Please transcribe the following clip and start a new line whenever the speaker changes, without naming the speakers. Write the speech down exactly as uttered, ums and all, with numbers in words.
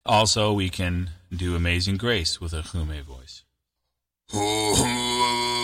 Also, we can do Amazing Grace with a Hume voice.